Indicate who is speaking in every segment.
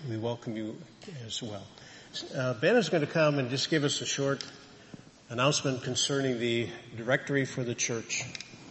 Speaker 1: we welcome you as well. Ben is going to come and just give us a short announcement concerning the directory for the church.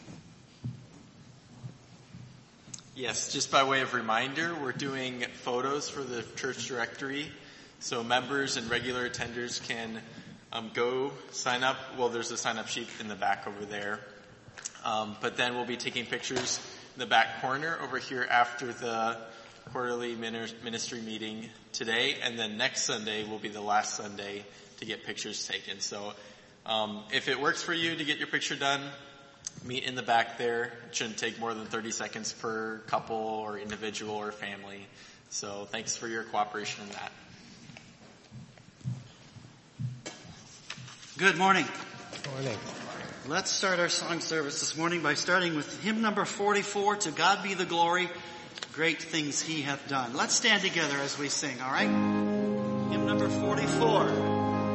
Speaker 2: Yes, just by way of reminder, we're doing photos for the church directory, so members and regular attenders can go sign up. Well, there's a sign-up sheet in the back over there. But then we'll be taking pictures in the back corner over here after the quarterly ministry meeting today. And then next Sunday will be the last Sunday to get pictures taken. So if it works for you to get your picture done, meet in the back there. It shouldn't take more than 30 seconds per couple or individual or family. So thanks for your cooperation in that.
Speaker 3: Good morning.
Speaker 1: Good morning.
Speaker 3: Let's start our song service this morning by starting with hymn number 44, To God Be the Glory, Great Things He Hath Done. Let's stand together as we sing, all right? Hymn number 44.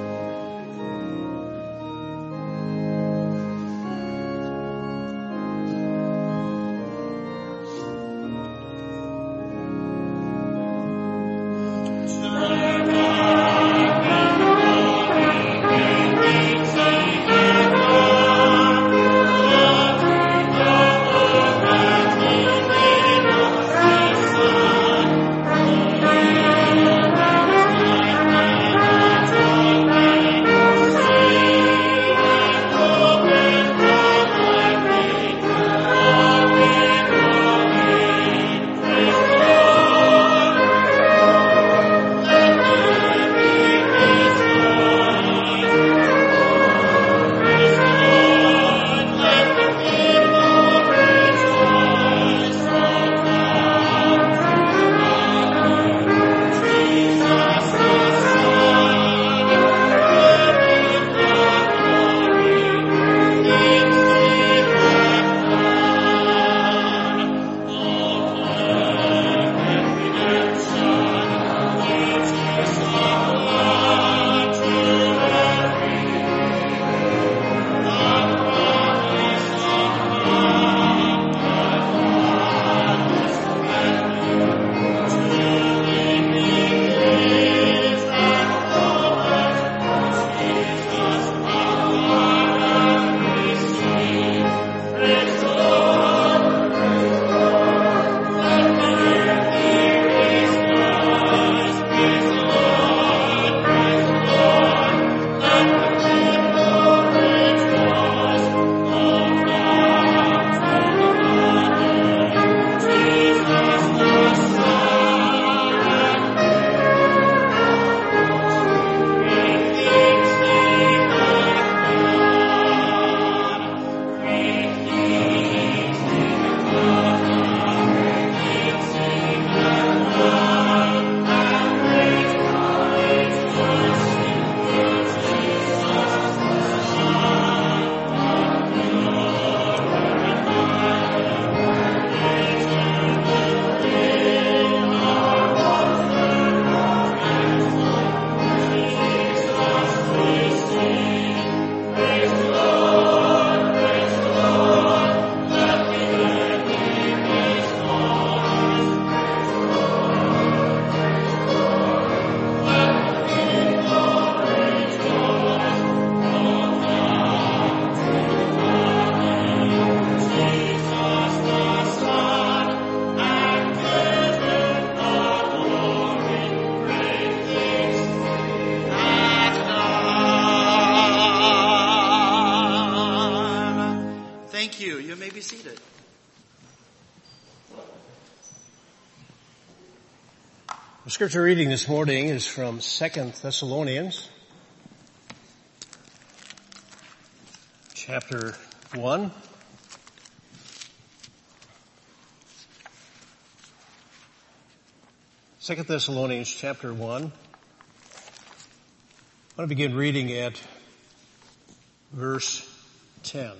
Speaker 1: The scripture reading this morning is from 2 Thessalonians, chapter 1. Second Thessalonians chapter 1. I want to begin reading at verse 10.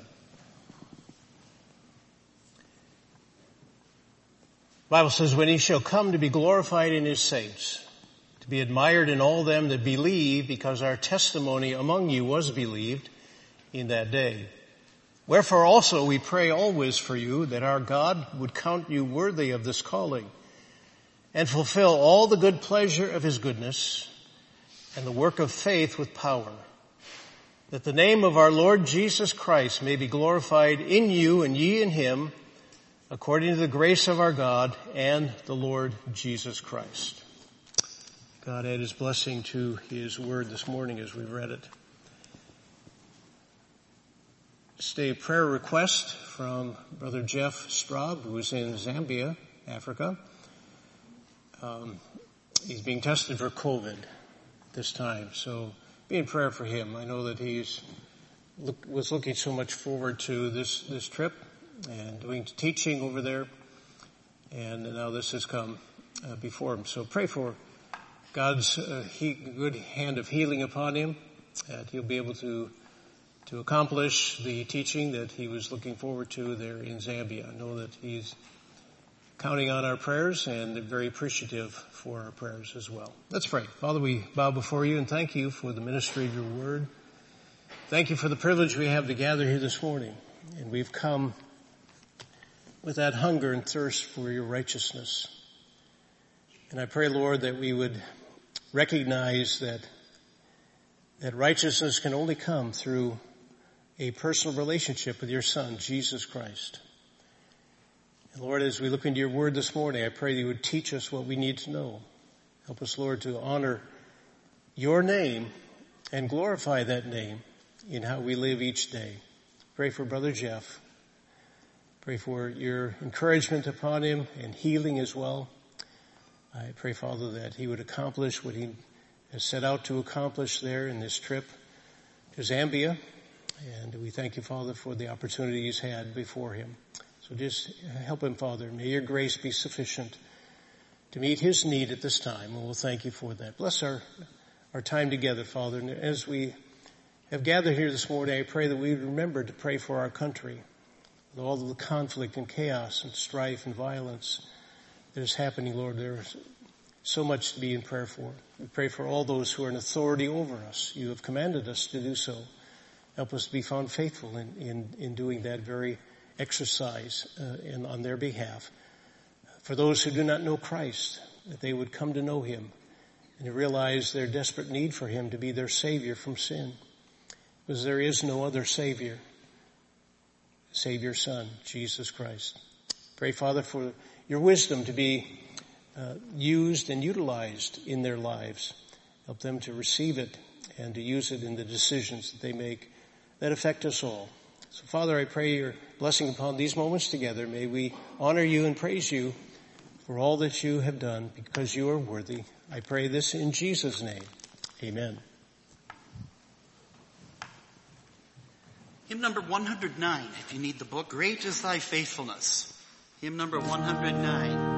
Speaker 1: The Bible says, when he shall come to be glorified in his saints, to be admired in all them that believe, because our testimony among you was believed in that day. Wherefore also we pray always for you, that our God would count you worthy of this calling, and fulfill all the good pleasure of his goodness and the work of faith with power, that the name of our Lord Jesus Christ may be glorified in you and ye in him, according to the grace of our God and the Lord Jesus Christ. God add his blessing to his word this morning as we read it. Just a prayer request from Brother Jeff Straub, who is in Zambia, Africa. He's being tested for COVID this time, so be in prayer for him. I know that was looking so much forward to this trip and doing teaching over there, and now this has come before him. So pray for God's good hand of healing upon him, that he'll be able to accomplish the teaching that he was looking forward to there in Zambia. I know that he's counting on our prayers and very appreciative for our prayers as well. Let's pray. Father, we bow before you and thank you for the ministry of your word. Thank you for the privilege we have to gather here this morning. And we've come with that hunger and thirst for your righteousness. And I pray, Lord, that we would recognize that righteousness can only come through a personal relationship with your Son, Jesus Christ. And Lord, as we look into your word this morning, I pray that you would teach us what we need to know. Help us, Lord, to honor your name and glorify that name in how we live each day. Pray for Brother Jeff. Pray for your encouragement upon him and healing as well. I pray, Father, that he would accomplish what he has set out to accomplish there in this trip to Zambia. And we thank you, Father, for the opportunity he's had before him. So just help him, Father. May your grace be sufficient to meet his need at this time. And we'll thank you for that. Bless our time together, Father. And as we have gathered here this morning, I pray that we would remember to pray for our country. With all of the conflict and chaos and strife and violence that is happening, Lord, there's so much to be in prayer for. We pray for all those who are in authority over us. You have commanded us to do so. Help us to be found faithful in doing that very exercise on their behalf. For those who do not know Christ, that they would come to know him and to realize their desperate need for him to be their Savior from sin. Because there is no other Savior save your Son, Jesus Christ. Pray, Father, for your wisdom to be used and utilized in their lives. Help them to receive it and to use it in the decisions that they make that affect us all. So, Father, I pray your blessing upon these moments together. May we honor you and praise you for all that you have done because you are worthy. I pray this in Jesus' name. Amen.
Speaker 3: Hymn number 109, if you need the book, Great is Thy Faithfulness. Hymn number 109.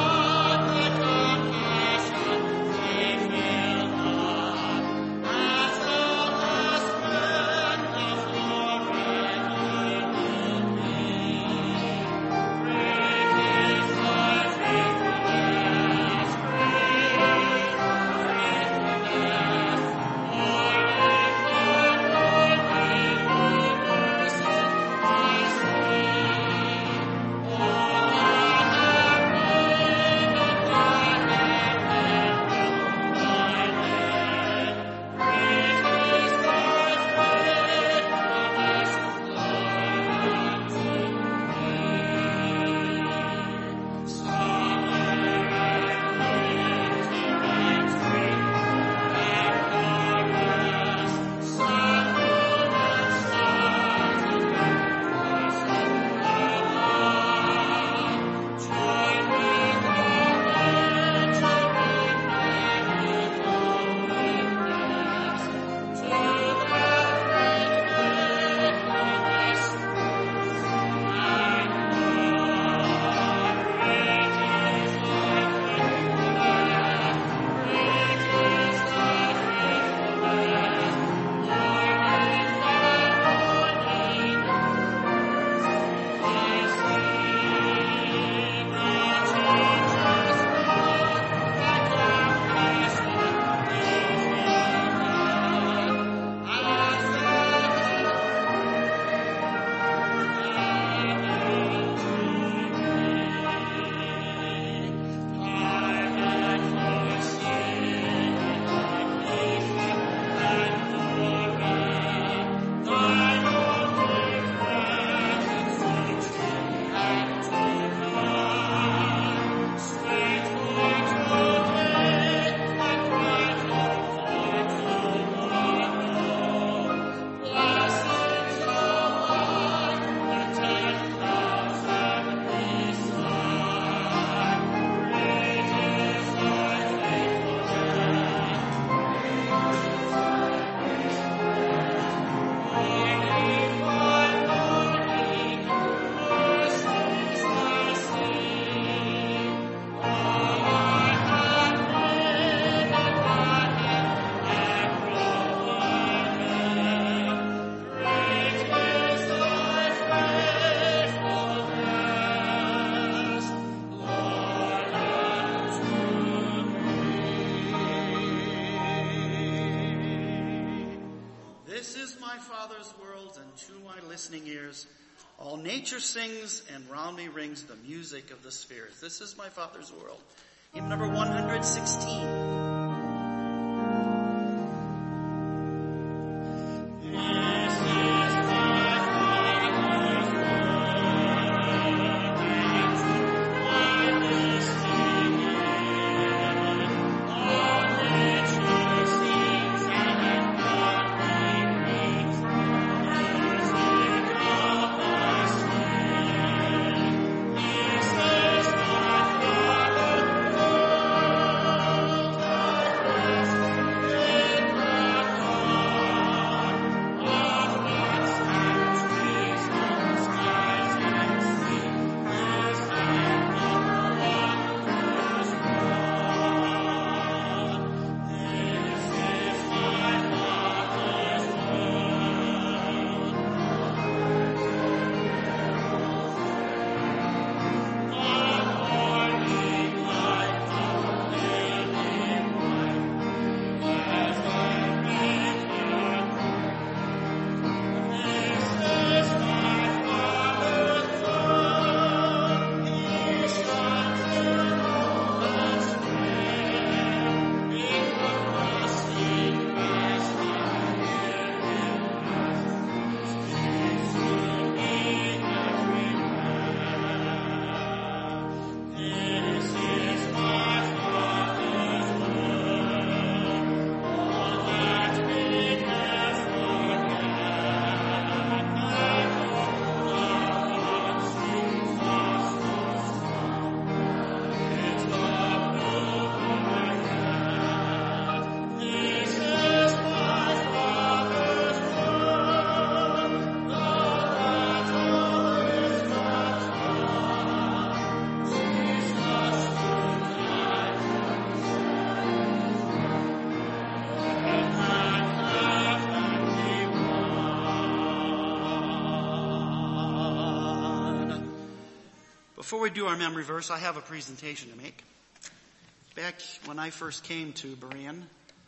Speaker 4: As
Speaker 3: yourselves and to my listening ears. All nature sings and round me rings the music of the spheres. This is my Father's world. Hymn number 116. Before we do our memory verse, I have a presentation to make. Back when I first came to Berean,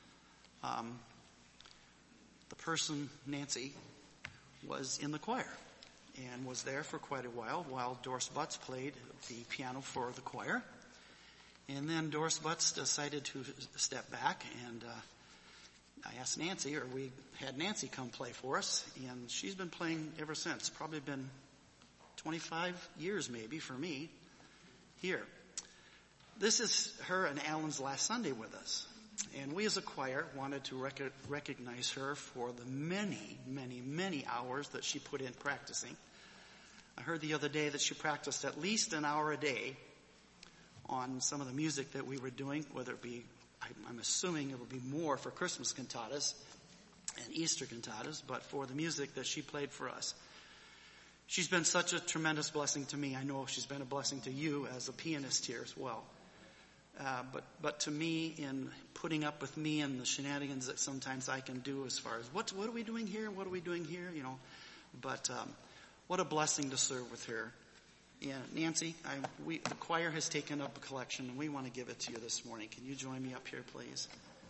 Speaker 3: the person, Nancy, was in the choir and was there for quite a while Doris Butts played the piano for the choir. And then Doris Butts decided to step back, and I asked Nancy, or we had Nancy come play for us, and she's been playing ever since. Probably been 25 years maybe for me here. This is her and Alan's last Sunday with us. And we as a choir wanted to recognize her for the many hours that she put in practicing. I heard the other day that she practiced at least an hour a day on some of the music that we were doing, whether it be, I'm assuming it would be more for Christmas cantatas and Easter cantatas, but for the music that she played for us. She's been such a tremendous blessing to me. I know she's been a blessing to you as a pianist here as well. But to me, in putting up with me and the shenanigans that sometimes I can do as far as what are we doing here? What are we doing here? You know, but what a blessing to serve with her. Yeah, Nancy, the choir has taken up a collection, and we want to give it to you this morning. Can you join me up here, please?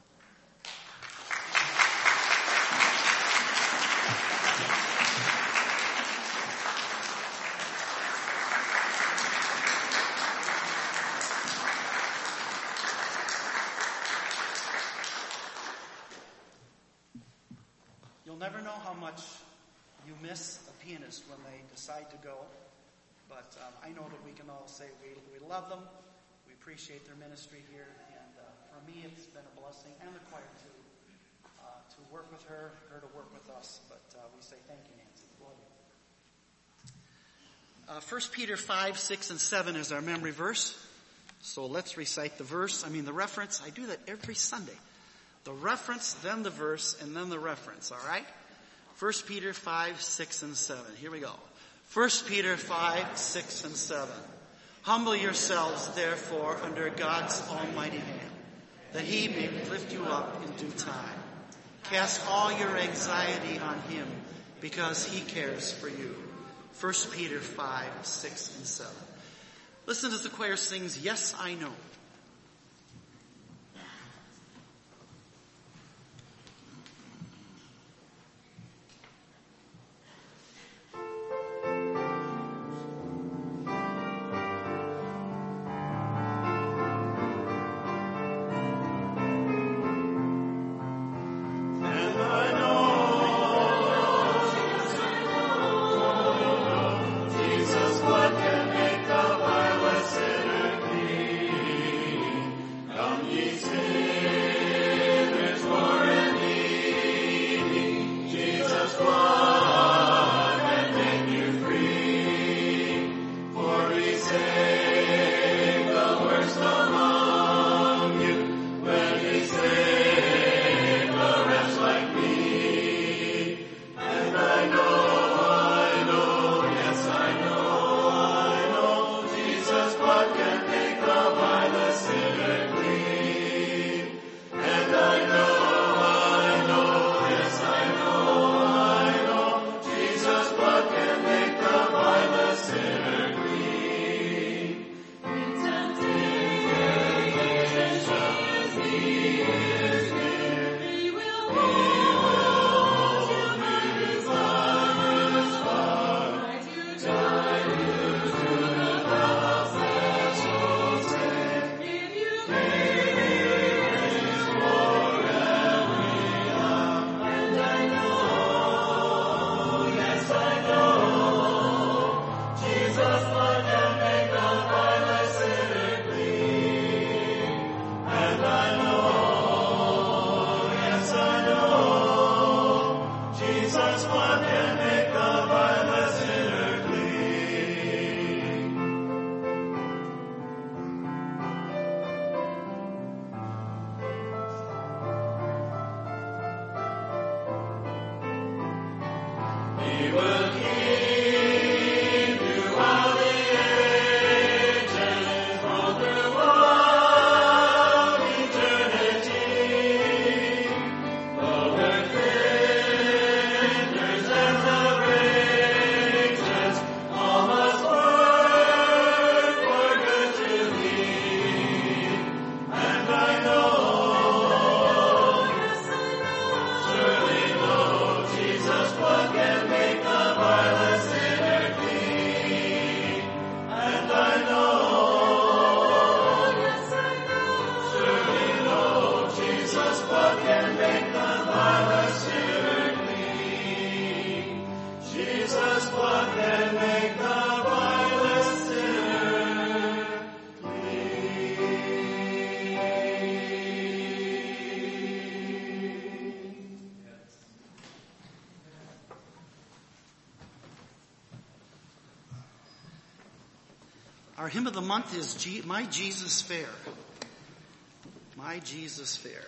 Speaker 3: Never know how much you miss a pianist when they decide to go, but I know that we can all say we love them, we appreciate their ministry here, and for me it's been a blessing, and the choir too, to work with her to work with us, but we say thank you, Nancy. Love you. 1 Peter 5, 6, and 7 is our memory verse, so let's recite the reference. I do that every Sunday. The reference, then the verse, and then the reference, all right? 1 Peter 5, 6, and 7. Here we go. 1 Peter 5, 6, and 7. Humble yourselves, therefore, under God's almighty hand, that he may lift you up in due time. Cast all your anxiety on him, because he cares for you. 1 Peter 5, 6, and 7. Listen as the choir sings, Yes, I Know. Our hymn of the month is My Jesus Fair. My Jesus Fair.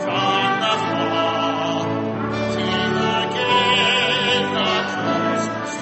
Speaker 4: Christmas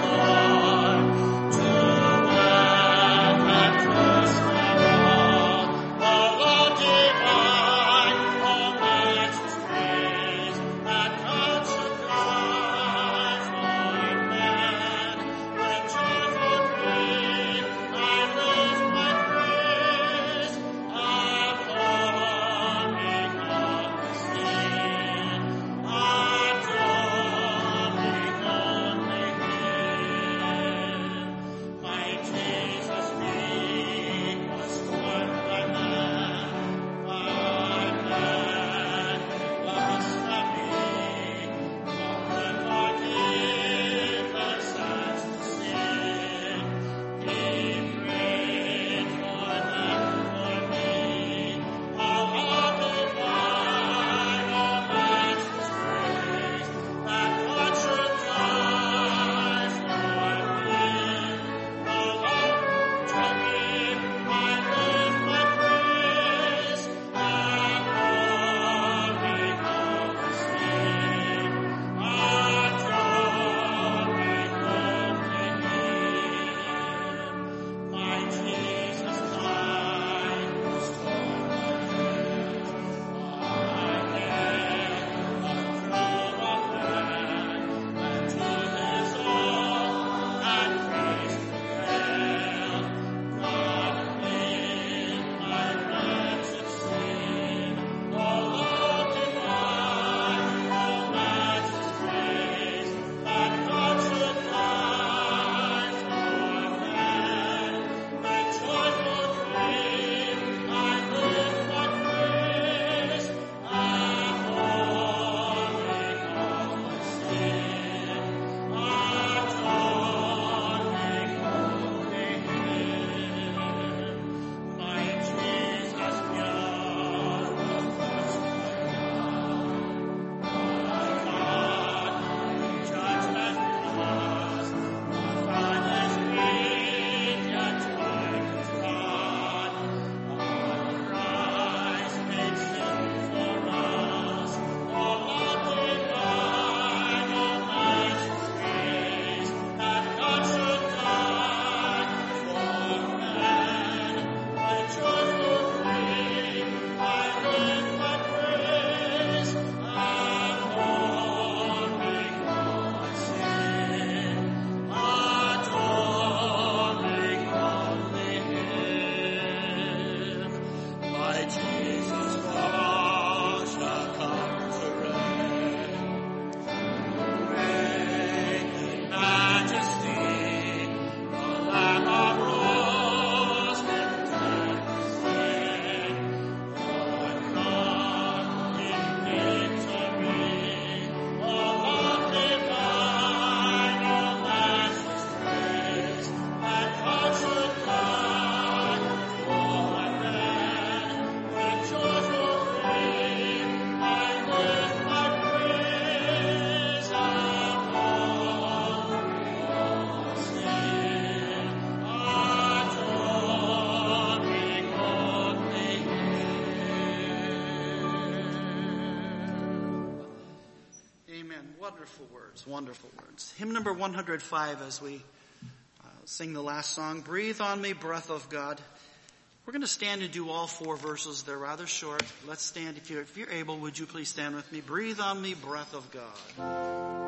Speaker 3: Amen. Wonderful words, wonderful words. Hymn number 105 as we sing the last song, Breathe on Me, Breath of God. We're going to stand and do all 4 verses. They're rather short. Let's stand. If you're able, would you please stand with me? Breathe on me, breath of God.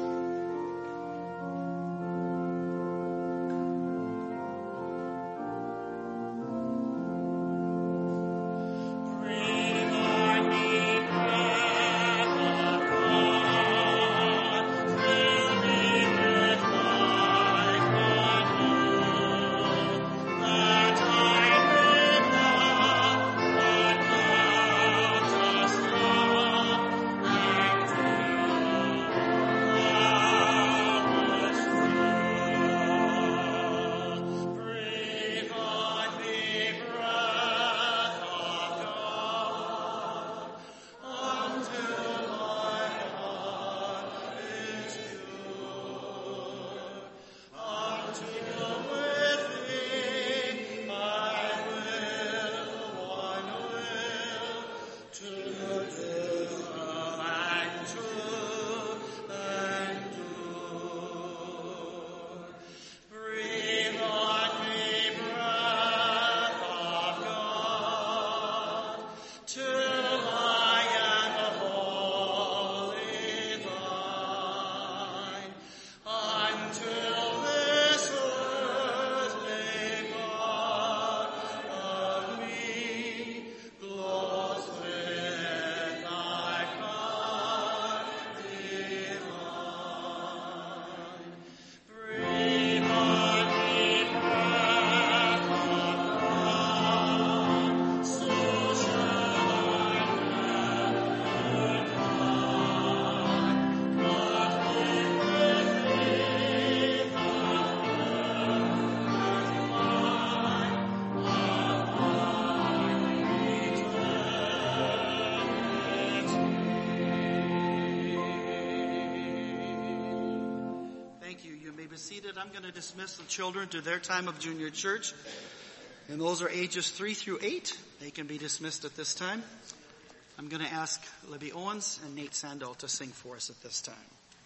Speaker 3: Seated. I'm going to dismiss the children to their time of junior church. And those are ages 3 through 8. They can be dismissed at this time. I'm going to ask Libby Owens and Nate Sandel to sing for us at this time.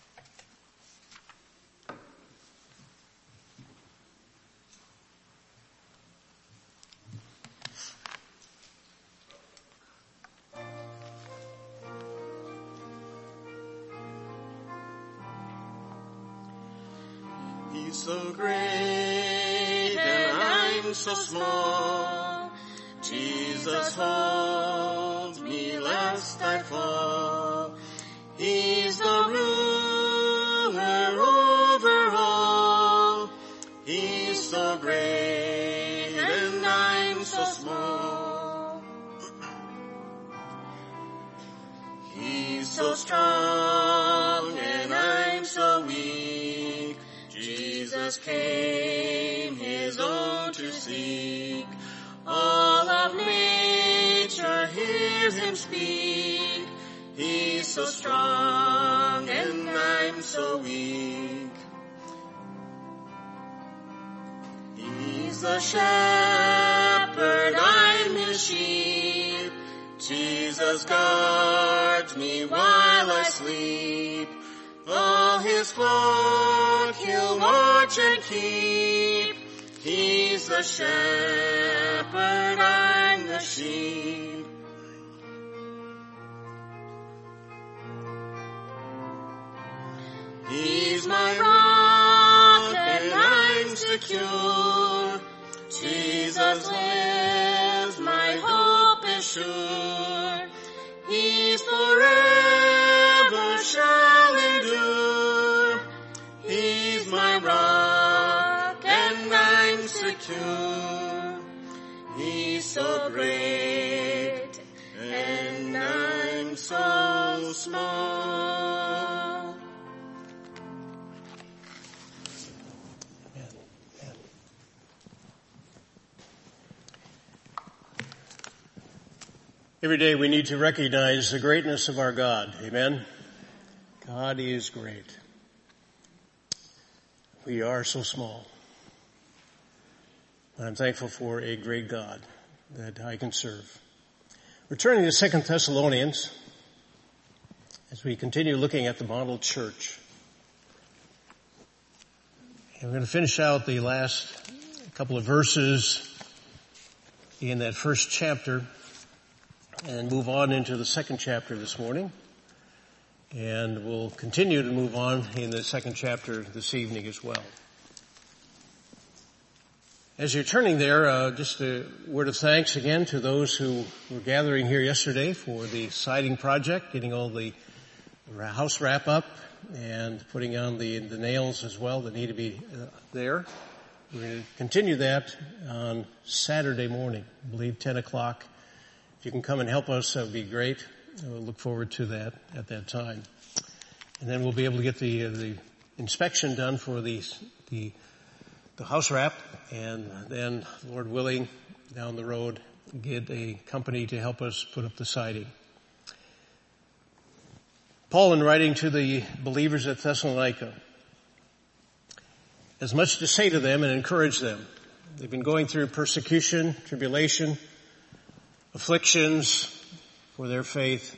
Speaker 4: So great and I'm so small. Jesus holds me lest I fall. He's the ruler over all. He's so great and I'm so small. He's so strong and I'm so weak. Jesus came his own to seek. All of nature hears him speak. He's so strong and I'm so weak. He's the shepherd, I'm his sheep. Jesus guards me while I sleep. All his flock he'll watch and keep. He's the shepherd, I'm the sheep. He's my rock and I'm secure. Jesus lives, my hope is sure. He's forever shall endure. He's my rock and I'm secure. He's so great and I'm so small.
Speaker 1: Every day we need to recognize the greatness of our God. Amen? God is great. We are so small. But I'm thankful for a great God that I can serve. Returning to 2 Thessalonians, as we continue looking at the model church. And we're going to finish out the last couple of verses in that first chapter and move on into the second chapter this morning. And we'll continue to move on in the second chapter this evening as well. As you're turning there, just a word of thanks again to those who were gathering here yesterday for the siding project, getting all the house wrap up and putting on the nails as well that need to be there. We're going to continue that on Saturday morning, I believe 10 o'clock. If you can come and help us, that would be great. We'll look forward to that at that time. And then we'll be able to get the inspection done for the house wrap, and then, Lord willing, down the road, get a company to help us put up the siding. Paul, in writing to the believers at Thessalonica, has much to say to them and encourage them. They've been going through persecution, tribulation, afflictions for their faith.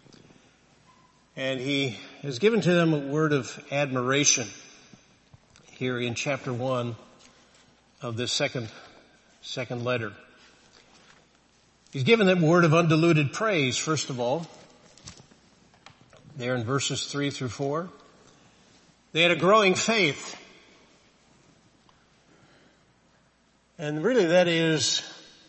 Speaker 1: And he has given to them a word of admiration here in chapter 1 of this second letter. He's given them a word of undiluted praise, first of all, there in verses 3 through 4. They had a growing faith. And really that is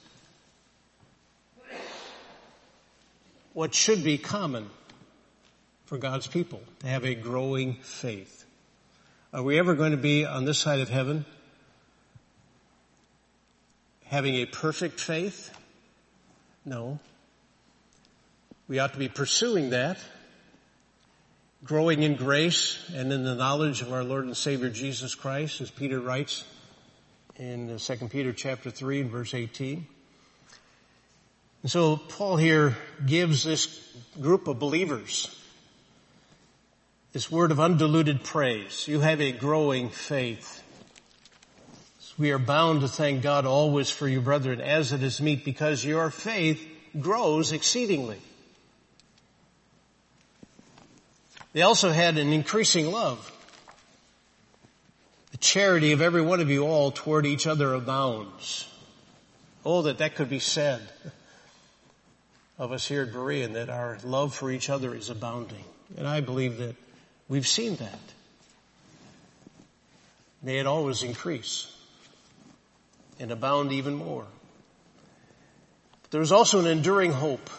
Speaker 1: what should be common for God's people, to have a growing faith. Are we ever going to be on this side of heaven having a perfect faith? No. We ought to be pursuing that, growing in grace and in the knowledge of our Lord and Savior Jesus Christ, as Peter writes in 2 Peter chapter 3 and verse 18. And so Paul here gives this group of believers this word of undiluted praise. You have a growing faith. We are bound to thank God always for you, brethren, as it is meet, because your faith grows exceedingly. They also had an increasing love. The charity of every one of you all toward each other abounds. Oh, that could be said of us here at Berean, that our love for each other is abounding. And I believe that we've seen that. May it always increase and abound even more. But there is also an enduring hope,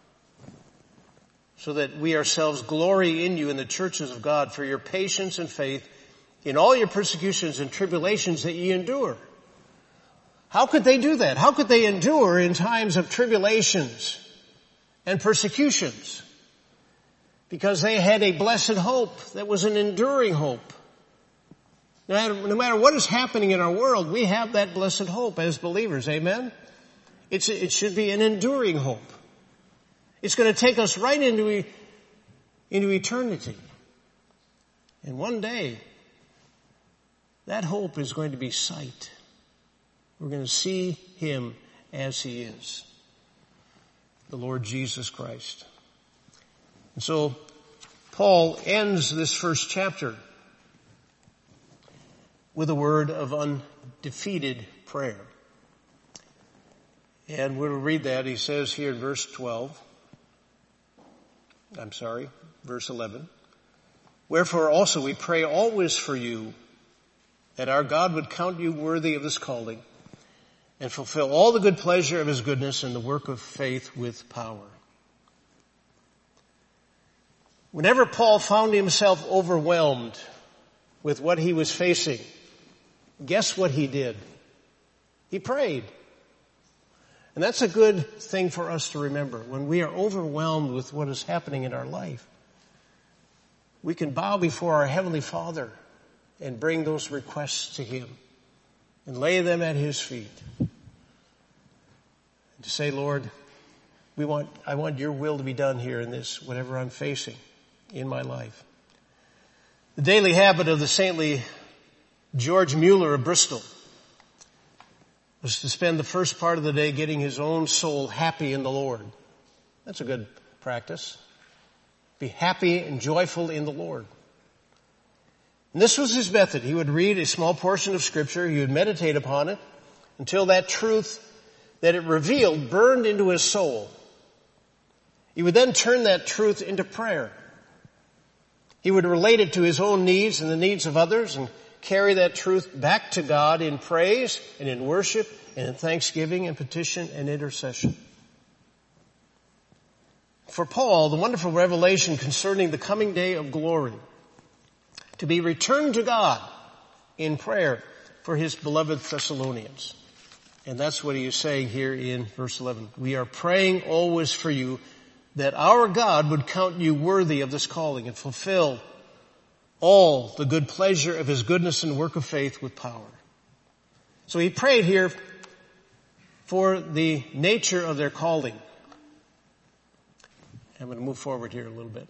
Speaker 1: so that we ourselves glory in you in the churches of God for your patience and faith in all your persecutions and tribulations that ye endure. How could they do that? How could they endure in times of tribulations and persecutions? Because they had a blessed hope that was an enduring hope. No matter what is happening in our world, we have that blessed hope as believers. Amen? It should be an enduring hope. It's going to take us right into eternity. And one day, that hope is going to be sight. We're going to see him as he is, the Lord Jesus Christ. And so Paul ends this first chapter with a word of undefeated prayer. And we'll read that. He says here in verse 11. Wherefore also we pray always for you, that our God would count you worthy of his calling, and fulfill all the good pleasure of his goodness and the work of faith with power. Whenever Paul found himself overwhelmed with what he was facing, guess what he did? He prayed. And that's a good thing for us to remember. When we are overwhelmed with what is happening in our life, we can bow before our Heavenly Father and bring those requests to him and lay them at his feet. And to say, Lord, I want your will to be done here in this, whatever I'm facing in my life. The daily habit of the saintly George Mueller of Bristol was to spend the first part of the day getting his own soul happy in the Lord. That's a good practice. Be happy and joyful in the Lord. And this was his method. He would read a small portion of Scripture. He would meditate upon it until that truth that it revealed burned into his soul. He would then turn that truth into prayer. He would relate it to his own needs and the needs of others and carry that truth back to God in praise and in worship and in thanksgiving and petition and intercession. For Paul, the wonderful revelation concerning the coming day of glory, to be returned to God in prayer for his beloved Thessalonians. And that's what he is saying here in verse 11. We are praying always for you that our God would count you worthy of this calling and fulfill all the good pleasure of his goodness and work of faith with power. So he prayed here for the nature of their calling. I'm going to move forward here a little bit.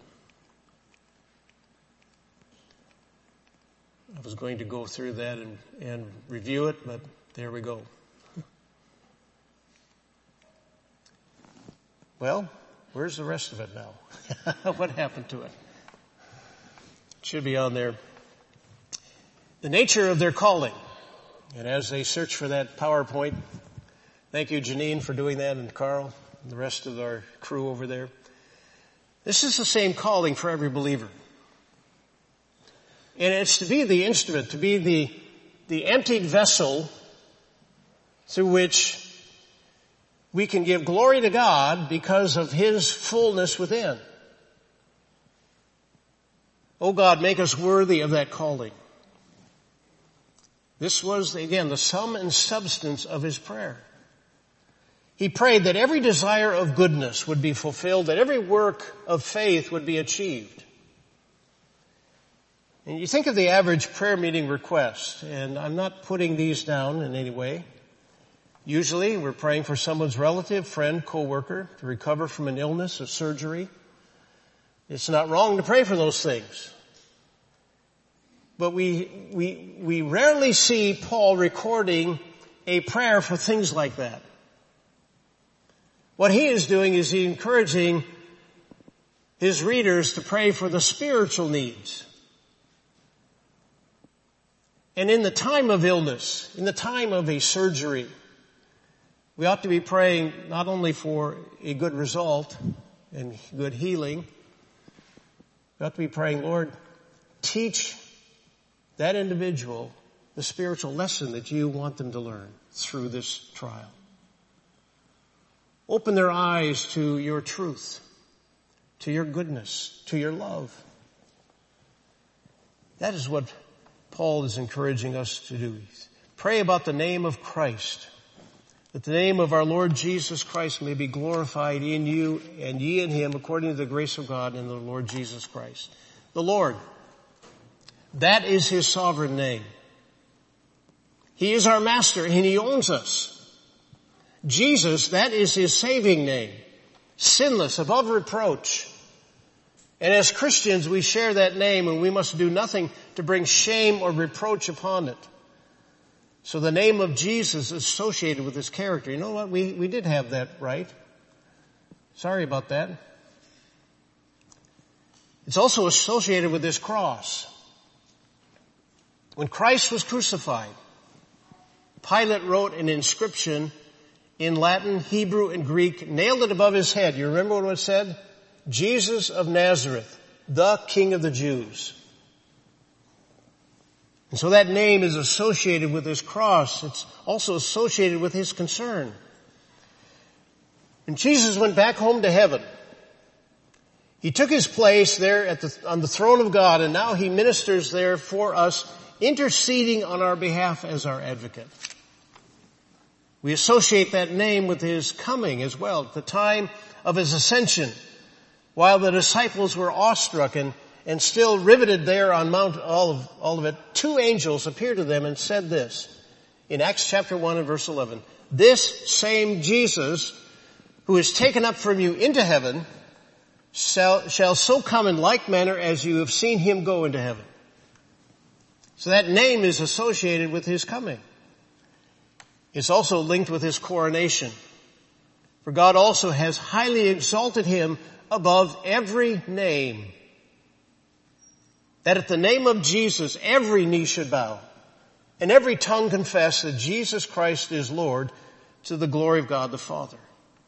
Speaker 1: I was going to go through that and review it, but there we go. Well, where's the rest of it now? What happened to it? It should be on there. The nature of their calling. And as they search for that PowerPoint, thank you, Janine, for doing that, and Carl, and the rest of our crew over there. This is the same calling for every believer. And it's to be the instrument, to be the emptied vessel through which we can give glory to God because of his fullness within. Oh God, make us worthy of that calling. This was, again, the sum and substance of his prayer. He prayed that every desire of goodness would be fulfilled, that every work of faith would be achieved. And you think of the average prayer meeting request, and I'm not putting these down in any way. Usually we're praying for someone's relative, friend, co-worker to recover from an illness or surgery. It's not wrong to pray for those things. But we rarely see Paul recording a prayer for things like that. What he is doing is he's encouraging his readers to pray for the spiritual needs. And in the time of illness, in the time of a surgery, we ought to be praying not only for a good result and good healing, we ought to be praying, Lord, teach that individual the spiritual lesson that you want them to learn through this trial. Open their eyes to your truth, to your goodness, to your love. That is what Paul is encouraging us to do. Pray about the name of Christ, that the name of our Lord Jesus Christ may be glorified in you and ye in him according to the grace of God in the Lord Jesus Christ. The Lord, that is his sovereign name. He is our master and he owns us. Jesus, that is his saving name, sinless, above reproach. And as Christians, we share that name and we must do nothing to bring shame or reproach upon it. So the name of Jesus is associated with his character. You know what? We did have that right. Sorry about that. It's also associated with his cross. When Christ was crucified, Pilate wrote an inscription in Latin, Hebrew, and Greek, nailed it above his head. You remember what it said? Jesus of Nazareth, the King of the Jews. And so that name is associated with his cross. It's also associated with his concern. When Jesus went back home to heaven, he took his place there on the throne of God, and now he ministers there for us, interceding on our behalf as our advocate. We associate that name with his coming as well. At the time of his ascension, while the disciples were awestruck and still riveted there on Mount Olivet, two angels appeared to them and said this in Acts chapter 1 and verse 11. This same Jesus who is taken up from you into heaven shall so come in like manner as you have seen him go into heaven. So that name is associated with his coming. It's also linked with his coronation. For God also has highly exalted him above every name, that at the name of Jesus every knee should bow and every tongue confess that Jesus Christ is Lord, to the glory of God the Father.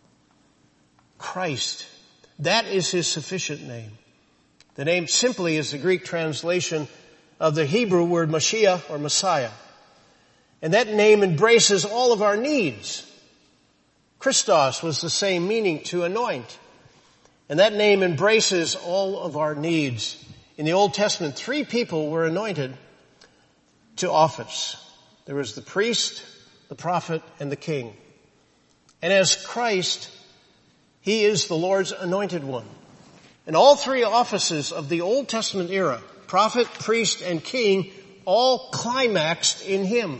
Speaker 1: Christ, that is his sufficient name. The name simply is the Greek translation of the Hebrew word Mashiach or Messiah. And that name embraces all of our needs. Christos was the same meaning, to anoint. And that name embraces all of our needs. In the Old Testament, 3 people were anointed to office. There was the priest, the prophet, and the king. And as Christ, he is the Lord's anointed one. And all 3 offices of the Old Testament era, prophet, priest, and king, all climaxed in him.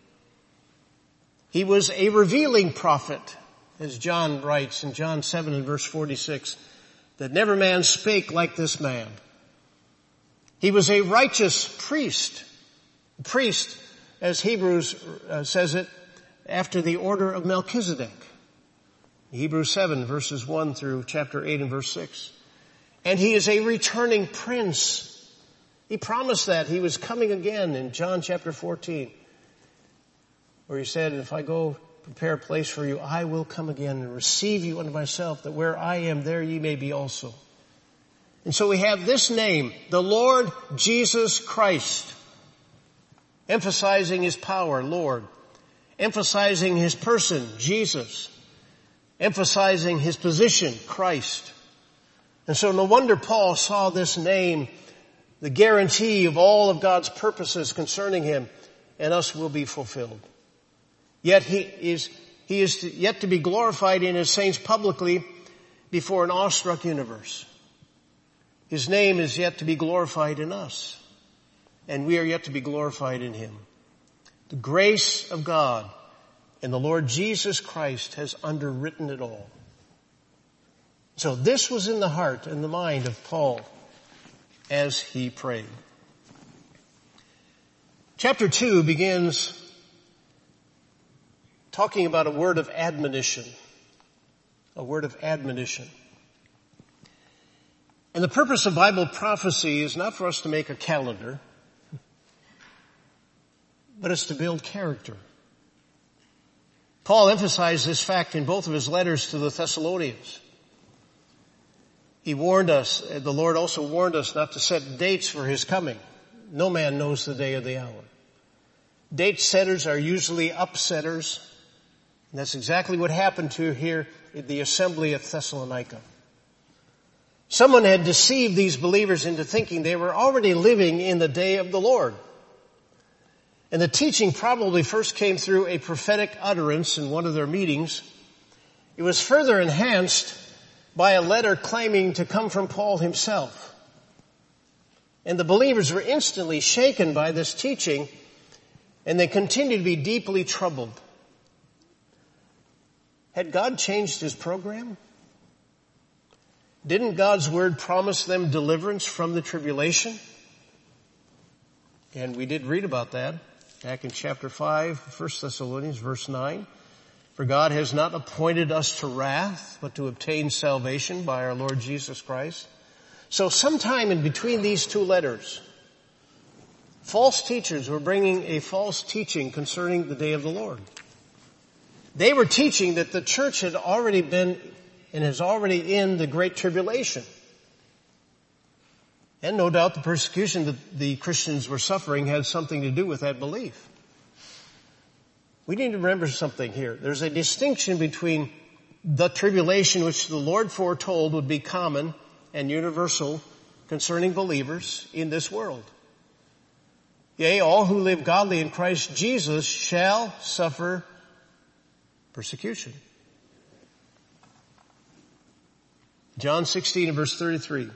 Speaker 1: He was a revealing prophet, as John writes in John 7 and verse 46, that never man spake like this man. He was a righteous priest. Priest, as Hebrews says it, after the order of Melchizedek. Hebrews 7 verses 1 through chapter 8 and verse 6. And he is a returning prince. He promised that he was coming again in John chapter 14, where he said, if I go prepare a place for you, I will come again and receive you unto myself, that where I am, there ye may be also. And so we have this name, the Lord Jesus Christ, emphasizing his power, Lord, emphasizing his person, Jesus, emphasizing his position, Christ. And so no wonder Paul saw this name, the guarantee of all of God's purposes concerning him, and us will be fulfilled. Yet he is yet to be glorified in his saints publicly before an awestruck universe. His name is yet to be glorified in us, and we are yet to be glorified in him. The grace of God and the Lord Jesus Christ has underwritten it all. So this was in the heart and the mind of Paul as he prayed. Chapter 2 begins talking about a word of admonition. A word of admonition. And the purpose of Bible prophecy is not for us to make a calendar, but it's to build character. Paul emphasized this fact in both of his letters to the Thessalonians. He warned us, the Lord also warned us not to set dates for his coming. No man knows the day or the hour. Date setters are usually upsetters. And that's exactly what happened to here at the assembly at Thessalonica. Someone had deceived these believers into thinking they were already living in the day of the Lord. And the teaching probably first came through a prophetic utterance in one of their meetings. It was further enhanced by a letter claiming to come from Paul himself. And the believers were instantly shaken by this teaching, and they continued to be deeply troubled. Had God changed his program? Didn't God's word promise them deliverance from the tribulation? And we did read about that back in chapter 5, 1 Thessalonians, verse 9. For God has not appointed us to wrath, but to obtain salvation by our Lord Jesus Christ. So sometime in between these two letters, false teachers were bringing a false teaching concerning the day of the Lord. They were teaching that the church had already been and is already in the Great Tribulation. And no doubt the persecution that the Christians were suffering had something to do with that belief. We need to remember something here. There's a distinction between the tribulation which the Lord foretold would be common and universal concerning believers in this world. Yea, all who live godly in Christ Jesus shall suffer persecution. John 16 and verse 33.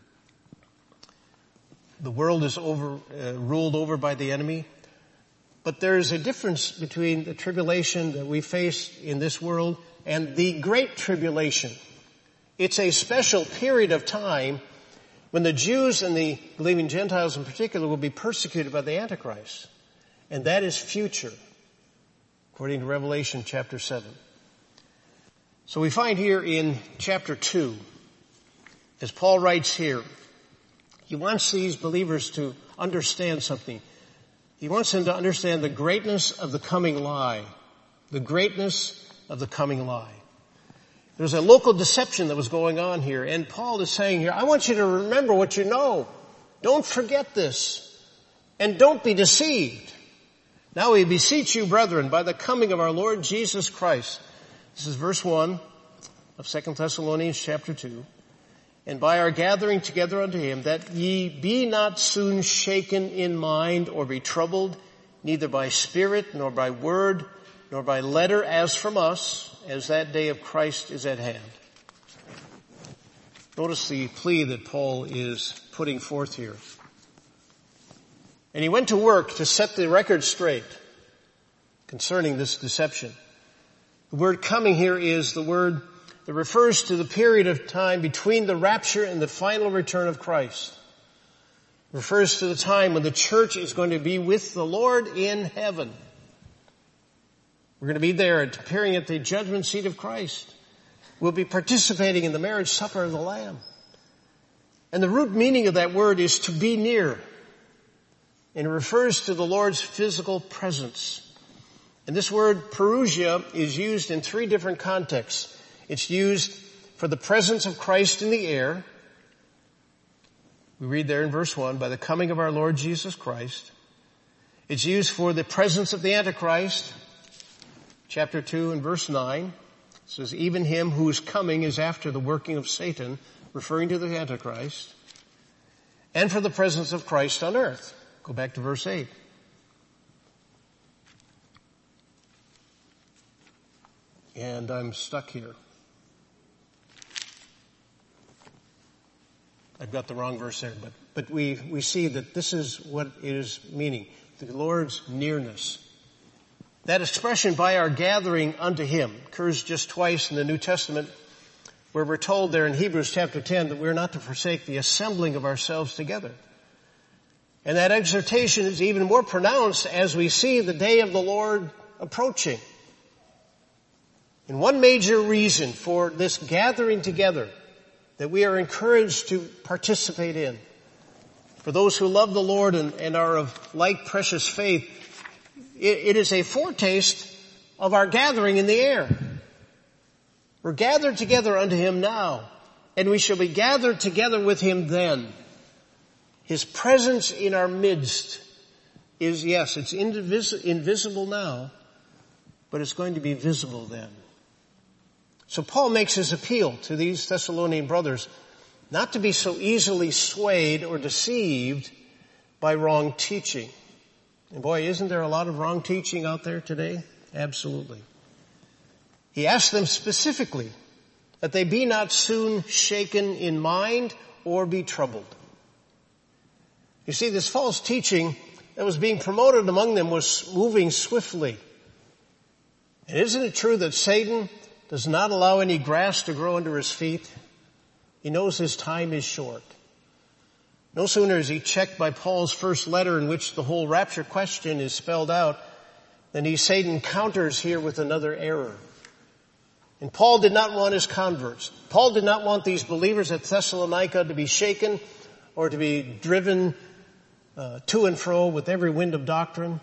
Speaker 1: The world is ruled over by the enemy. But there is a difference between the tribulation that we face in this world and the Great Tribulation. It's a special period of time when the Jews and the believing Gentiles in particular will be persecuted by the Antichrist. And that is future, according to Revelation chapter 7. So we find here in chapter 2 as Paul writes here, he wants these believers to understand something. He wants them to understand the greatness of the coming lie. The greatness of the coming lie. There's a local deception that was going on here, and Paul is saying here, I want you to remember what you know. Don't forget this. And don't be deceived. Now we beseech you, brethren, by the coming of our Lord Jesus Christ. This is verse 1 of 2 Thessalonians chapter 2. And by our gathering together unto him, that ye be not soon shaken in mind or be troubled, neither by spirit, nor by word, nor by letter as from us, as that day of Christ is at hand. Notice the plea that Paul is putting forth here. And he went to work to set the record straight concerning this deception. The word coming here is the word that refers to the period of time between the rapture and the final return of Christ. It refers to the time when the church is going to be with the Lord in heaven. We're going to be there appearing at the judgment seat of Christ. We'll be participating in the marriage supper of the Lamb. And the root meaning of that word is to be near. And it refers to the Lord's physical presence. And this word parousia is used in three different contexts. It's used for the presence of Christ in the air. We read there in verse 1, by the coming of our Lord Jesus Christ. It's used for the presence of the Antichrist. Chapter 2 and verse 9 it says, even him whose coming is after the working of Satan, referring to the Antichrist. And for the presence of Christ on earth. Go back to verse 8. And I'm stuck here. I've got the wrong verse there, but we see that this is what it is meaning. The Lord's nearness. That expression, by our gathering unto him, occurs just twice in the New Testament, where we're told there in Hebrews chapter 10 that we're not to forsake the assembling of ourselves together. And that exhortation is even more pronounced as we see the day of the Lord approaching. And one major reason for this gathering together that we are encouraged to participate in, for those who love the Lord and are of like precious faith, it is a foretaste of our gathering in the air. We're gathered together unto him now, and we shall be gathered together with him then. His presence in our midst is, yes, it's invisible now, but it's going to be visible then. So Paul makes his appeal to these Thessalonian brothers not to be so easily swayed or deceived by wrong teaching. And boy, isn't there a lot of wrong teaching out there today? Absolutely. He asks them specifically that they be not soon shaken in mind or be troubled. You see, this false teaching that was being promoted among them was moving swiftly. And isn't it true that Satan does not allow any grass to grow under his feet? He knows his time is short. No sooner is he checked by Paul's first letter in which the whole rapture question is spelled out than Satan counters here with another error. And Paul did not want his converts. Paul did not want these believers at Thessalonica to be shaken or to be driven to and fro with every wind of doctrine,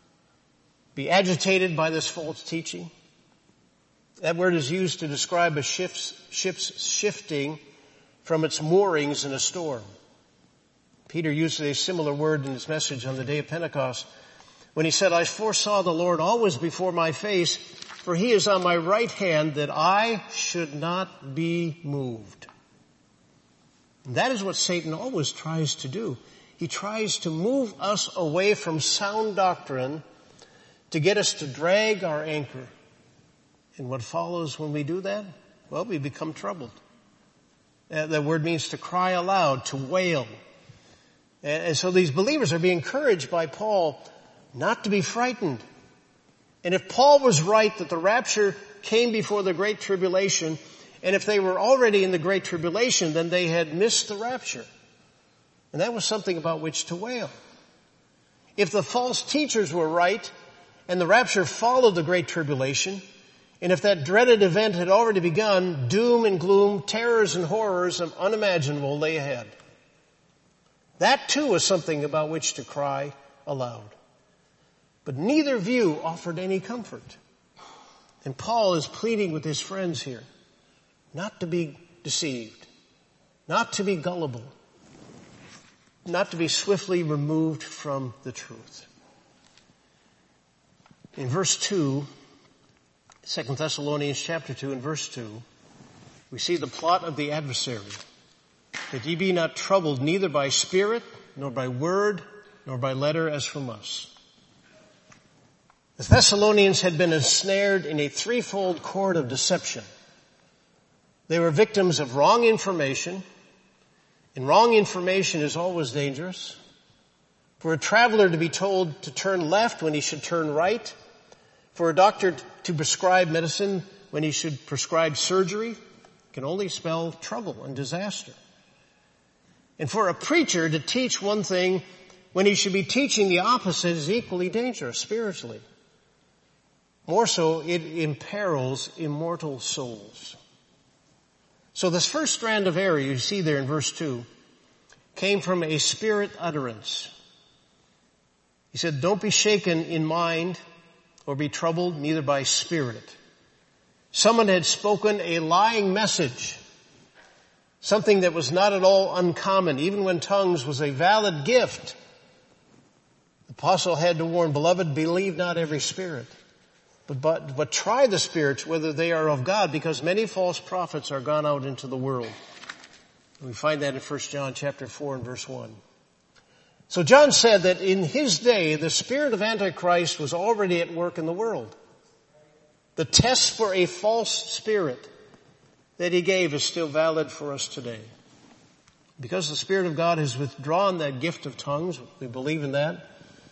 Speaker 1: be agitated by this false teaching. That word is used to describe a ship's shifting from its moorings in a storm. Peter used a similar word in his message on the day of Pentecost when he said, I foresaw the Lord always before my face, for he is on my right hand that I should not be moved. And that is what Satan always tries to do. He tries to move us away from sound doctrine to get us to drag our anchor. And what follows when we do that? Well, we become troubled. That word means to cry aloud, to wail. And so these believers are being encouraged by Paul not to be frightened. And if Paul was right that the rapture came before the Great Tribulation, and if they were already in the Great Tribulation, then they had missed the rapture. And that was something about which to wail. If the false teachers were right, and the rapture followed the Great Tribulation, And if that dreaded event had already begun, doom and gloom, terrors and horrors unimaginable lay ahead. That too was something about which to cry aloud. But neither view offered any comfort. And Paul is pleading with his friends here not to be deceived, not to be gullible, not to be swiftly removed from the truth. In verse 2, 2 Thessalonians chapter 2 and verse 2, we see the plot of the adversary. That ye be not troubled neither by spirit, nor by word, nor by letter as from us. The Thessalonians had been ensnared in a threefold cord of deception. They were victims of wrong information, and wrong information is always dangerous. For a traveler to be told to turn left when he should turn right, for a doctor to prescribe medicine when he should prescribe surgery, can only spell trouble and disaster. And for a preacher to teach one thing when he should be teaching the opposite is equally dangerous spiritually. More so, it imperils immortal souls. So this first strand of error you see there in verse 2 came from a spirit utterance. He said, don't be shaken in mind or be troubled neither by spirit. Someone had spoken a lying message, something that was not at all uncommon, even when tongues was a valid gift. The apostle had to warn, beloved, believe not every spirit, but try the spirits whether they are of God, because many false prophets are gone out into the world. We find that in 1 John chapter 4 and verse 1. So John said that in his day, the spirit of Antichrist was already at work in the world. The test for a false spirit that he gave is still valid for us today. Because the Spirit of God has withdrawn that gift of tongues, we believe in that.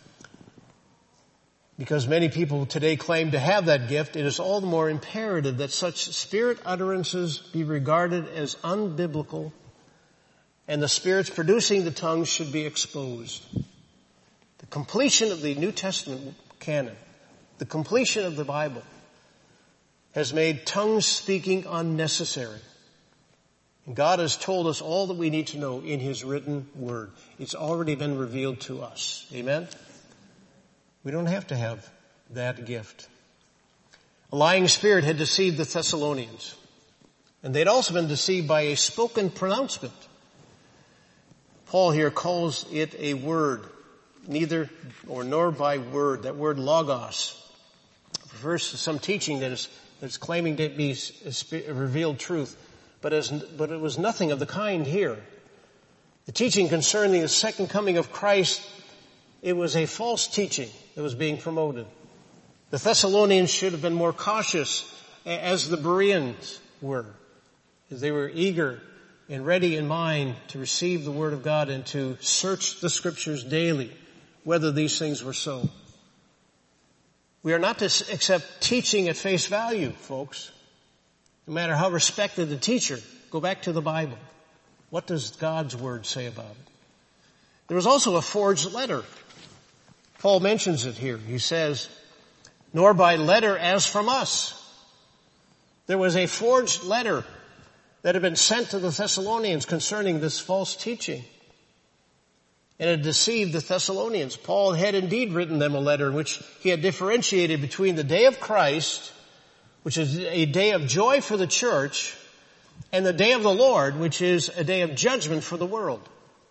Speaker 1: Because many people today claim to have that gift, it is all the more imperative that such spirit utterances be regarded as unbiblical, and the spirits producing the tongues should be exposed. The completion of the New Testament canon, the completion of the Bible, has made tongue speaking unnecessary. And God has told us all that we need to know in His written word. It's already been revealed to us. Amen? We don't have to have that gift. A lying spirit had deceived the Thessalonians. And they'd also been deceived by a spoken pronouncement. Paul here calls it a word, neither or nor by word. That word logos refers to some teaching that's claiming to be a revealed truth, but it was nothing of the kind here. The teaching concerning the second coming of Christ, it was a false teaching that was being promoted. The Thessalonians should have been more cautious, as the Bereans were, as they were eager and ready in mind to receive the Word of God and to search the Scriptures daily, whether these things were so. We are not to accept teaching at face value, folks. No matter how respected the teacher, go back to the Bible. What does God's Word say about it? There was also a forged letter. Paul mentions it here. He says, nor by letter as from us. There was a forged letter that had been sent to the Thessalonians concerning this false teaching. And it deceived the Thessalonians. Paul had indeed written them a letter in which he had differentiated between the day of Christ, which is a day of joy for the church, and the day of the Lord, which is a day of judgment for the world.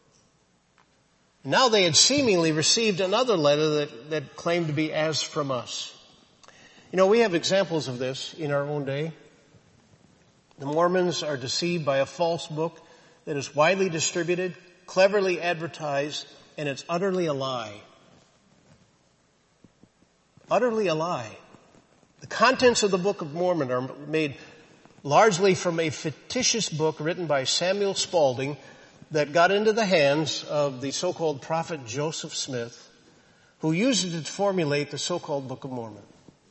Speaker 1: Now they had seemingly received another letter that claimed to be as from us. You know, we have examples of this in our own day. The Mormons are deceived by a false book that is widely distributed, cleverly advertised, and it's utterly a lie. Utterly a lie. The contents of the Book of Mormon are made largely from a fictitious book written by Samuel Spaulding that got into the hands of the so-called prophet Joseph Smith, who used it to formulate the so-called Book of Mormon.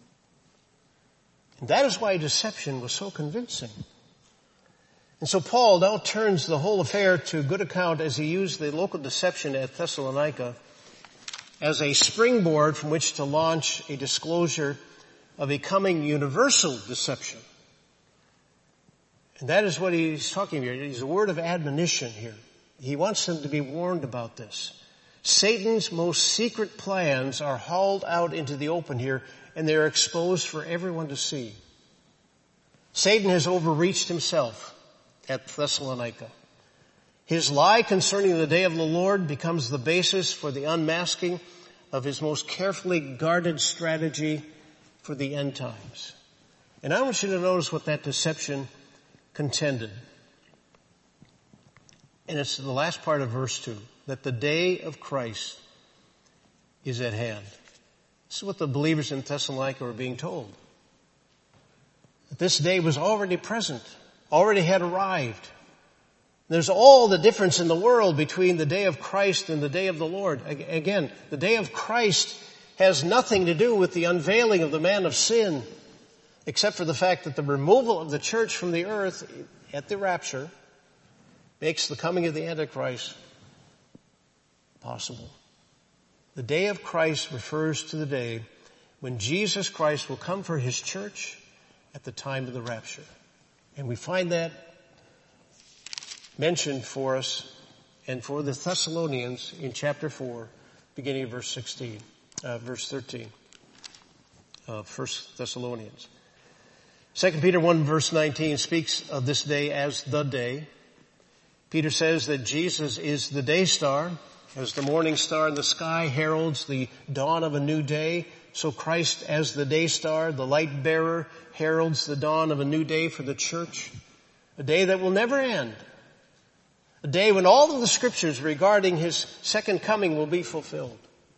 Speaker 1: And that is why deception was so convincing. And so Paul now turns the whole affair to good account as he used the local deception at Thessalonica as a springboard from which to launch a disclosure of a coming universal deception. And that is what he's talking about. He's a word of admonition here. He wants them to be warned about this. Satan's most secret plans are hauled out into the open here, and they're exposed for everyone to see. Satan has overreached himself at Thessalonica. His lie concerning the day of the Lord becomes the basis for the unmasking of his most carefully guarded strategy for the end times. And I want you to notice what that deception contended. And it's the last part of verse 2, that the day of Christ is at hand. This is what the believers in Thessalonica were being told. That this day was already present, already had arrived. There's all the difference in the world between the day of Christ and the day of the Lord. Again, the day of Christ has nothing to do with the unveiling of the man of sin, except for the fact that the removal of the church from the earth at the rapture makes the coming of the Antichrist possible. The day of Christ refers to the day when Jesus Christ will come for his church at the time of the rapture. And we find that mentioned for us and for the Thessalonians in chapter 4, beginning of verse 13 of 1 Thessalonians. 2 Peter 1 verse 19 speaks of this day as the day. Peter says that Jesus is the day star. As the morning star in the sky heralds the dawn of a new day, so Christ as the day star, the light bearer, heralds the dawn of a new day for the church. A day that will never end. A day when all of the scriptures regarding his second coming will be fulfilled.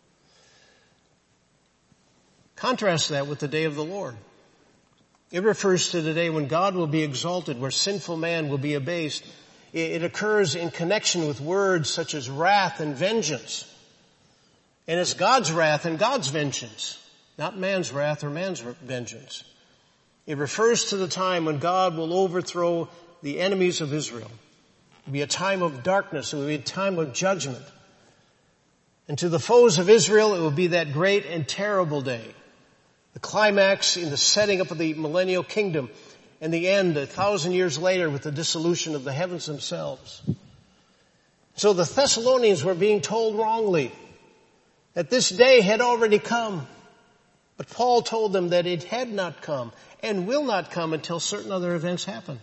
Speaker 1: Contrast that with the day of the Lord. It refers to the day when God will be exalted, where sinful man will be abased. It occurs in connection with words such as wrath and vengeance. And it's God's wrath and God's vengeance, not man's wrath or man's vengeance. It refers to the time when God will overthrow the enemies of Israel. It will be a time of darkness. It will be a time of judgment. And to the foes of Israel, it will be that great and terrible day. The climax in the setting up of the millennial kingdom, and the end 1,000 years later with the dissolution of the heavens themselves. So the Thessalonians were being told wrongly that this day had already come. But Paul told them that it had not come and will not come until certain other events happen.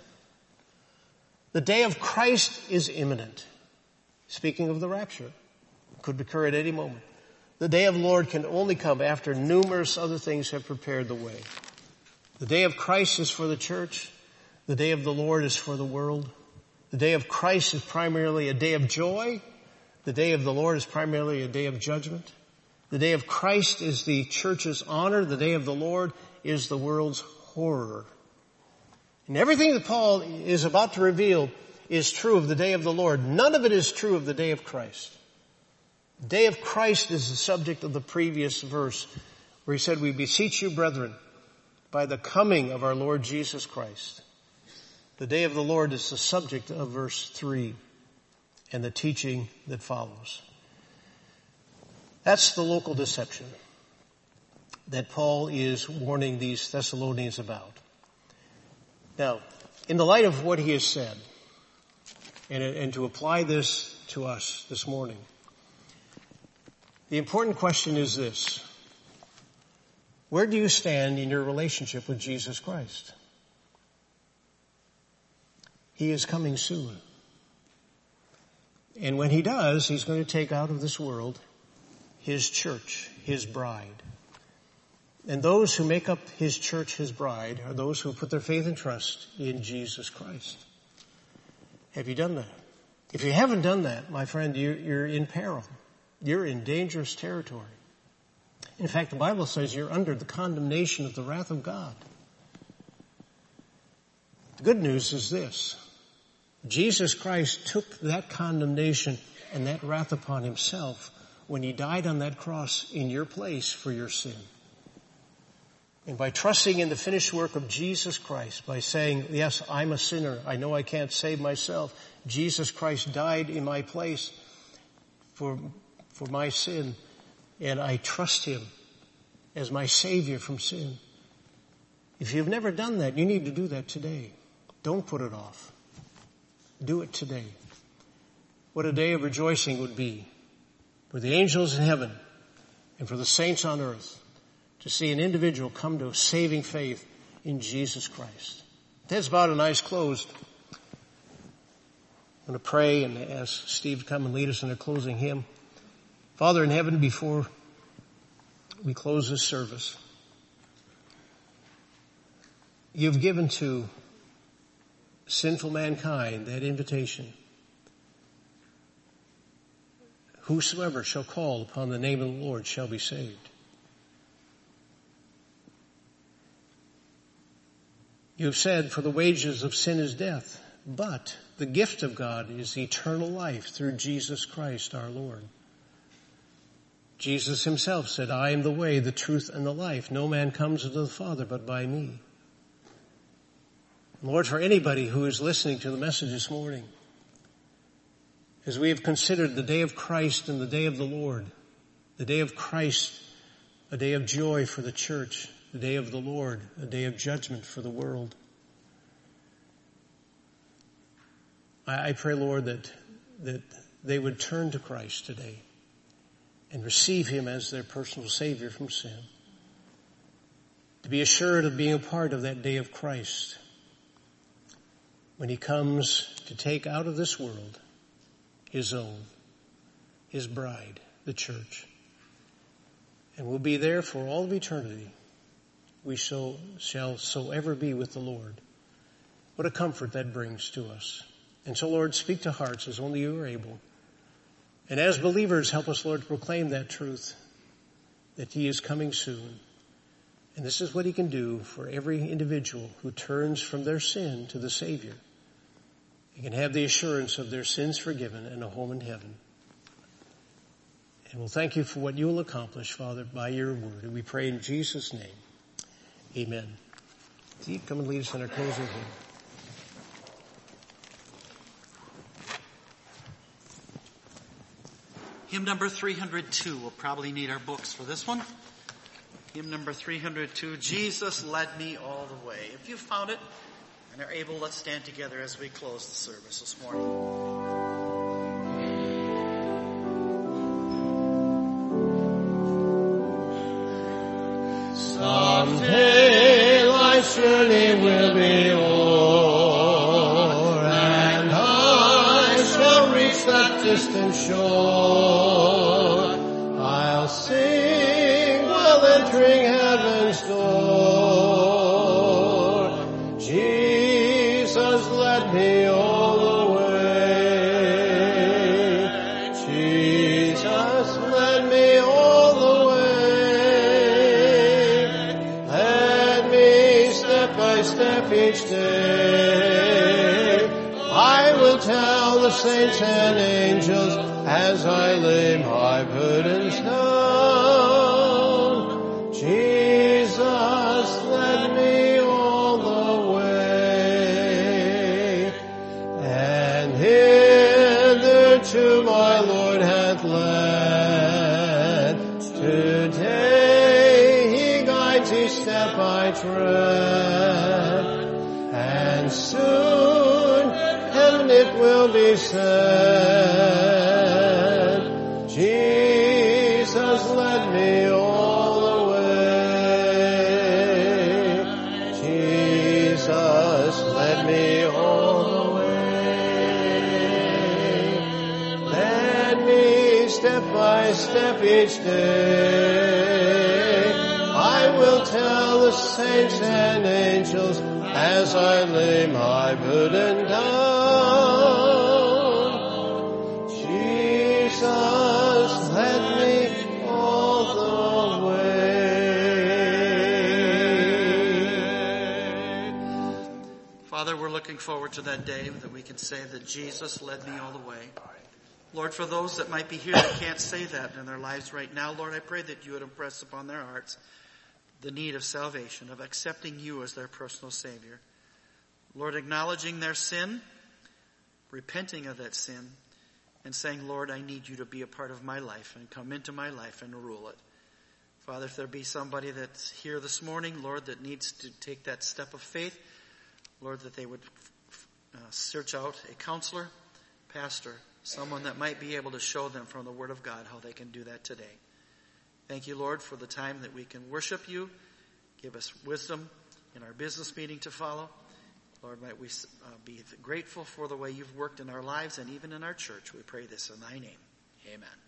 Speaker 1: The day of Christ is imminent. Speaking of the rapture, it could occur at any moment. The day of the Lord can only come after numerous other things have prepared the way. The day of Christ is for the church. The day of the Lord is for the world. The day of Christ is primarily a day of joy. The day of the Lord is primarily a day of judgment. The day of Christ is the church's honor. The day of the Lord is the world's horror. And everything that Paul is about to reveal is true of the day of the Lord. None of it is true of the day of Christ. The day of Christ is the subject of the previous verse, where he said, "We beseech you, brethren, by the coming of our Lord Jesus Christ." The day of the Lord is the subject of verse 3 and the teaching that follows. That's the local deception that Paul is warning these Thessalonians about. Now, in the light of what he has said, and to apply this to us this morning, the important question is this: where do you stand in your relationship with Jesus Christ? He is coming soon. And when he does, he's going to take out of this world his church, his bride. And those who make up his church, his bride, are those who put their faith and trust in Jesus Christ. Have you done that? If you haven't done that, my friend, you're in peril. You're in dangerous territory. In fact, the Bible says you're under the condemnation of the wrath of God. The good news is this: Jesus Christ took that condemnation and that wrath upon himself when he died on that cross in your place for your sin. And by trusting in the finished work of Jesus Christ, by saying, yes, I'm a sinner, I know I can't save myself, Jesus Christ died in my place for my sin, and I trust him as my Savior from sin. If you've never done that, you need to do that today. Don't put it off. Do it today. What a day of rejoicing would be for the angels in heaven and for the saints on earth to see an individual come to a saving faith in Jesus Christ. Heads bowed and eyes closed. I'm going to pray and ask Steve to come and lead us in a closing hymn. Father in heaven, before we close this service, you've given to sinful mankind that invitation. Whosoever shall call upon the name of the Lord shall be saved. You have said, for the wages of sin is death, but the gift of God is eternal life through Jesus Christ our Lord. Jesus himself said, I am the way, the truth, and the life. No man comes to the Father but by me. Lord, for anybody who is listening to the message this morning, as we have considered the day of Christ and the day of the Lord, the day of Christ, a day of joy for the church, the day of the Lord, a day of judgment for the world. I pray, Lord, that they would turn to Christ today and receive him as their personal Savior from sin, to be assured of being a part of that day of Christ when he comes to take out of this world his own, his bride, the church. And we'll be there for all of eternity. We shall so ever be with the Lord. What a comfort that brings to us. And so, Lord, speak to hearts as only you are able. And as believers, help us, Lord, to proclaim that truth, that he is coming soon. And this is what he can do for every individual who turns from their sin to the Savior. They can have the assurance of their sins forgiven and a home in heaven. And we'll thank you for what you will accomplish, Father, by your word. And we pray in Jesus' name. Amen. Steve, come and lead us in our closing hymn.
Speaker 3: Hymn number 302. We'll probably need our books for this one. Hymn number 302, Jesus Led Me All the Way. If you found it and are able, let's stand together as we close the service this morning.
Speaker 1: Someday life surely will be o'er, and I shall reach that distant shore. I'll sing while entering heaven's door. Jesus led me all the way. Jesus led me all the way. Led me step by step each day. I will tell the saints and angels as I lay my burdens down. Jesus led me all the way, and hitherto my Lord hath led. Today he guides each step I tread, and soon heaven it will be said, Jesus led me all the way. Jesus led me all the way. Led me step by step each day. I will tell the saints and angels as I lay my burden down. Jesus led me all the way.
Speaker 3: Father, we're looking forward to that day that we can say that Jesus led me all the way. Lord, for those that might be here that can't say that in their lives right now, Lord, I pray that you would impress upon their hearts the need of salvation, of accepting you as their personal Savior. Lord, acknowledging their sin, repenting of that sin, and saying, Lord, I need you to be a part of my life and come into my life and rule it. Father, if there be somebody that's here this morning, Lord, that needs to take that step of faith, Lord, that they would search out a counselor, pastor, someone that might be able to show them from the Word of God how they can do that today. Thank you, Lord, for the time that we can worship you. Give us wisdom in our business meeting to follow. Lord, might we be grateful for the way you've worked in our lives and even in our church. We pray this in thy name. Amen.